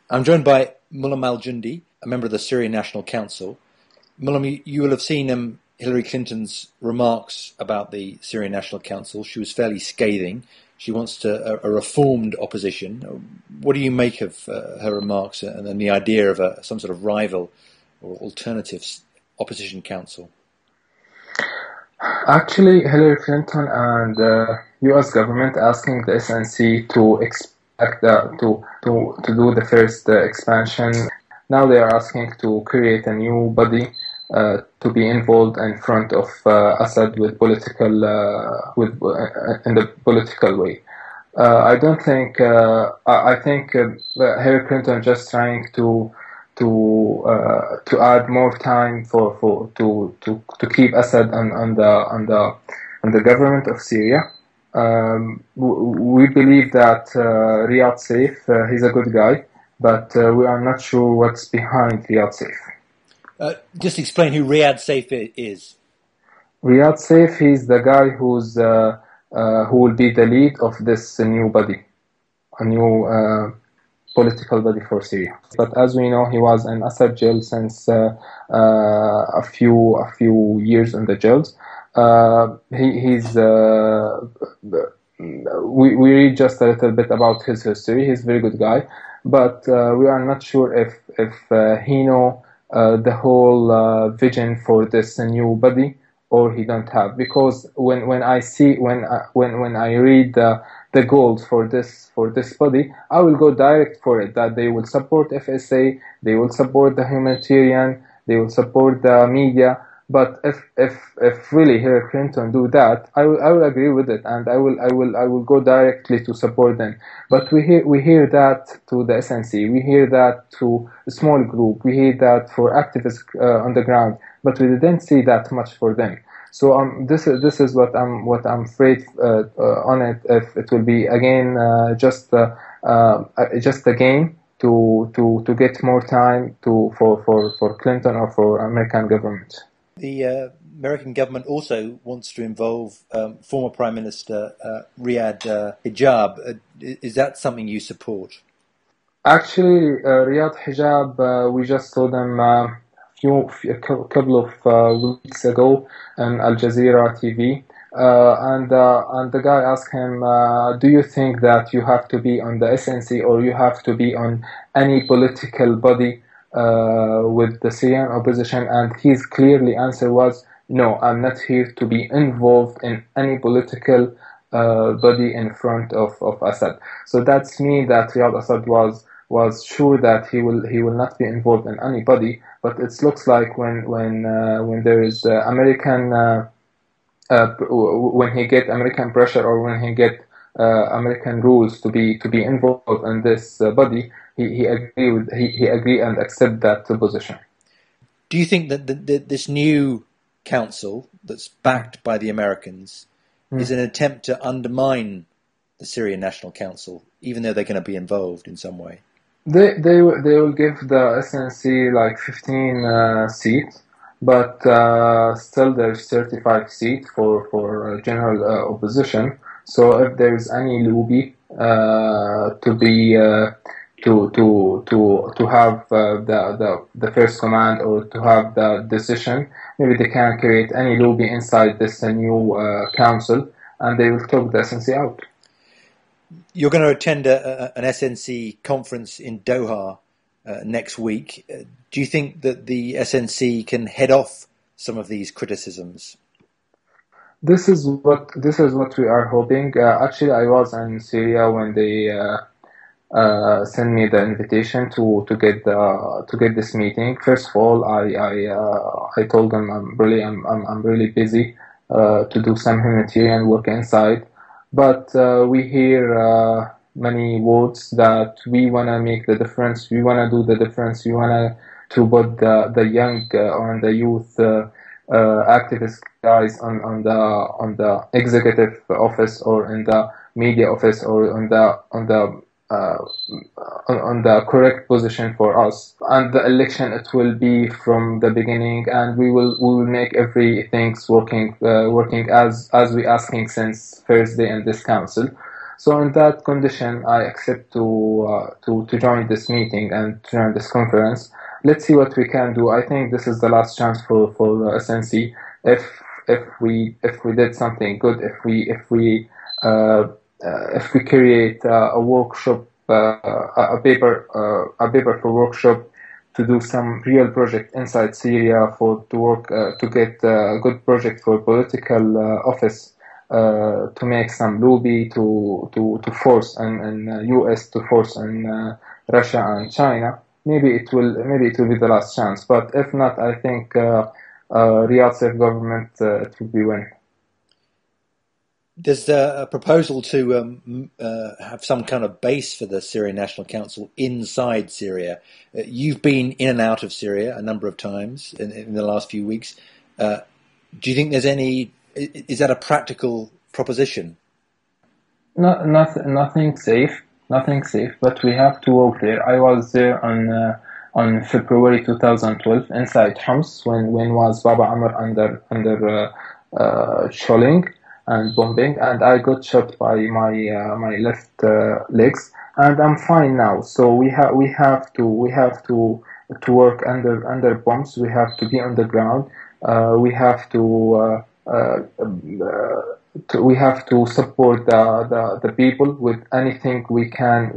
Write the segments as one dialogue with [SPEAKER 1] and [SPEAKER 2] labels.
[SPEAKER 1] I'm joined by Mulham Al-Jundi, a member of the Syrian National Council. Mulham, you will have seen Hillary Clinton's remarks about the Syrian National Council. She was fairly scathing. She wants a reformed opposition. What do you make of her remarks and then the idea of some sort of rival or alternative opposition council?
[SPEAKER 2] Actually, Hillary Clinton and the U.S. government asking the SNC to expect to do the first expansion. Now they are asking to create a new body to be involved in front of Assad with political in the political way. I don't think. I think Hillary Clinton just trying to add more time to keep Assad on the government of Syria. We believe that Riyad Saif, he's a good guy, but we are not sure what's behind Riyad Saif.
[SPEAKER 1] Just explain who Riyad Saif is.
[SPEAKER 2] Riyad Saif, he's the guy who will be the lead of this new body, a new political body for Syria. But as we know, he was in Assad jail since a few years in the jails. We read just a little bit about his history. He's a very good guy, but we are not sure if he know the whole vision for this new body, or he don't have. Because when I read the goals for this body, I will go direct for it, that they will support FSA, they will support the humanitarian, they will support the media. But if really Hillary Clinton do that, I will agree with it, and I will go directly to support them. But we hear that to the SNC, we hear that to a small group, we hear that for activists on the ground, but we didn't see that much for them. So this is what I'm afraid on it, if it will be again just a game to get more time for Clinton or for American government.
[SPEAKER 1] The American government also wants to involve former Prime Minister Riyad Hijab. Is that something you support?
[SPEAKER 2] Actually, Riyad Hijab, we just saw them a couple of weeks ago on Al Jazeera TV, and the guy asked him, "Do you think that you have to be on the SNC or you have to be on any political body with the Syrian opposition?" And his clearly answer was, "No, I'm not here to be involved in any political body in front of Assad." So that's mean that Riyad Assad was sure that he will not be involved in anybody. But it looks like when there is American when he get American pressure, or when he get American rules to be involved in this body, he agree and accept that position.
[SPEAKER 1] Do you think that this new council that's backed by the Americans is an attempt to undermine the Syrian National Council, even though they're going to be involved in some way?
[SPEAKER 2] They will give the SNC like 15 seats, but still there's 35 seats for general opposition. So if there's any lobby to be to have the first command, or to have the decision, maybe they can create any lobby inside this new council, and they will talk the SNC out.
[SPEAKER 1] You're going to attend an SNC conference in Doha next week. Do you think that the SNC can head off some of these criticisms?
[SPEAKER 2] This is what we are hoping. Actually, I was in Syria when they sent me the invitation to get this meeting. First of all, I told them I'm really busy to do some humanitarian work inside. But we hear many words that we want to make the difference, we want to do the difference, we want to put the young or the youth activist guys on the executive office, or in the media office, or on the correct position for us. And the election, it will be from the beginning, and we will make everything working as we asking since first day in this council. So in that condition, I accept to join this meeting and to join this conference. Let's see what we can do. I think this is the last chance for SNC. If we did something good, uh, if we create a workshop, a paper for workshop to do some real project inside Syria to work to get a good project for political office, to make some lobby to force and US to force and Russia and China. Maybe it will be the last chance. But if not, I think Riyadh Saif government it will be win.
[SPEAKER 1] There's a proposal to have some kind of base for the Syrian National Council inside Syria. You've been in and out of Syria a number of times in the last few weeks. Do you think there's any? Is that a practical proposition?
[SPEAKER 2] Nothing safe, but we have to work there. I was there on February 2012 inside Homs when was Baba Amr under shelling and bombing, and I got shot by my left legs, and I'm fine now. So we have to work under bombs. We have to be on the ground. We have to support the people with anything we can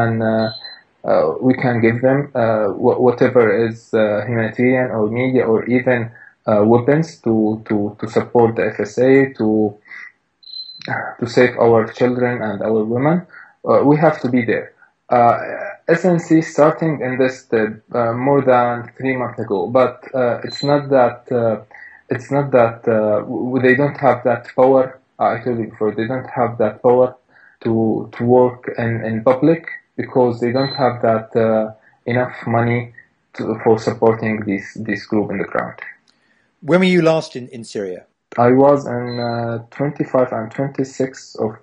[SPEAKER 2] give them, whatever is humanitarian or media or even weapons to support the FSA to save our children and our women. We have to be there. SNC starting in this more than 3 months ago, but it's not that they don't have that power. I told you before, they don't have that power to work in public because they don't have that enough money for supporting this group in the ground.
[SPEAKER 1] When were you last in Syria?
[SPEAKER 2] I was in 25 and 26 of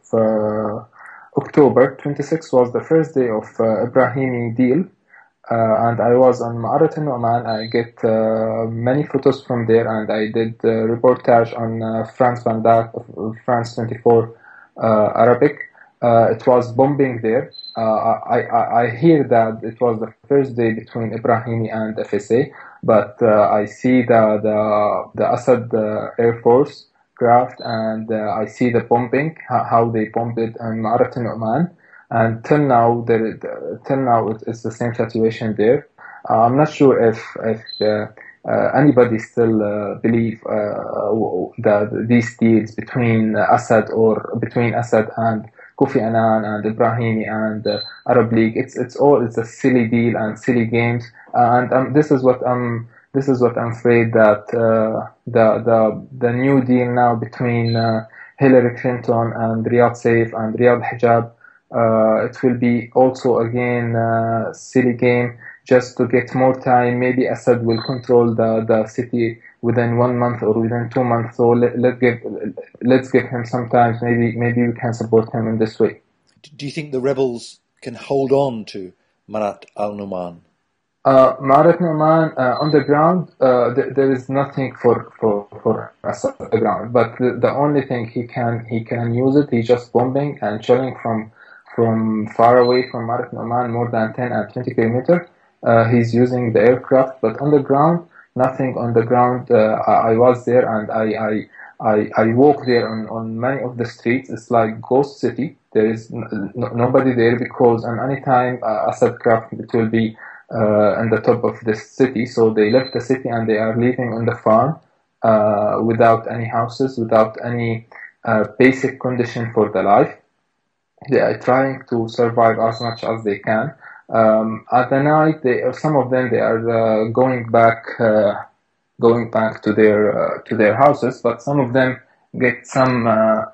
[SPEAKER 2] October. 26 was the first day of Ibrahimi deal. And I was on Ma'arat al-Nu'man. I get many photos from there, and I did reportage on France 24 Arabic. It was bombing there. I hear that it was the first day between Ibrahimi and FSA, but I see the Assad Air Force craft, and I see the bombing, how they bombed it on Ma'arat al-Nu'man. And till now, it's the same situation there. I'm not sure if anybody still believe that these deals between Assad and Kofi Annan and Ibrahimi and Arab League, it's a silly deal and silly games. And this is what I'm afraid that the new deal now between Hillary Clinton and Riyadh Saif and Riyadh Hijab. It will be also again a silly game just to get more time. Maybe Assad will control the city within 1 month or within 2 months. So let's give him some time. Maybe we can support him in this way.
[SPEAKER 1] Do you think the rebels can hold on to Ma'arat al-Nu'man?
[SPEAKER 2] Ma'arat al-Nu'man on the ground, there is nothing for Assad on the ground. But the only thing he can use it. He's just bombing and shelling from far away from Ma'arat al-Nu'man, more than 10 and 20 kilometers. He's using the aircraft, but on the ground, nothing on the ground. I was there and I walk there on many of the streets. It's like ghost city. There is nobody there because on any time Assad craft it will be on the top of the city. So they left the city and they are living on the farm without any houses, without any basic condition for the life. They are trying to survive as much as they can. At the night, some of them are going back to their houses, but some of them get some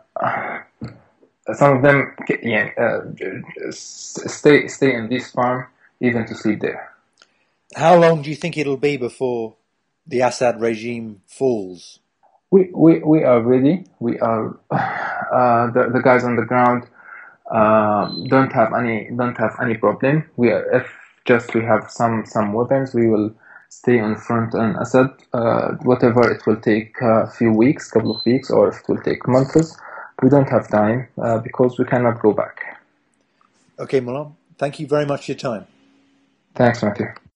[SPEAKER 2] of them stay in this farm even to sleep there.
[SPEAKER 1] How long do you think it'll be before the Assad regime falls?
[SPEAKER 2] We are ready. We are the guys on the ground. Don't have any problem. We have some weapons. We will stay in front on Assad. Whatever it will take a few weeks, couple of weeks, or if it will take months. we don't have time because we cannot go back.
[SPEAKER 1] Okay, Mullah, thank you very much for your time.
[SPEAKER 2] Thanks, Matthew.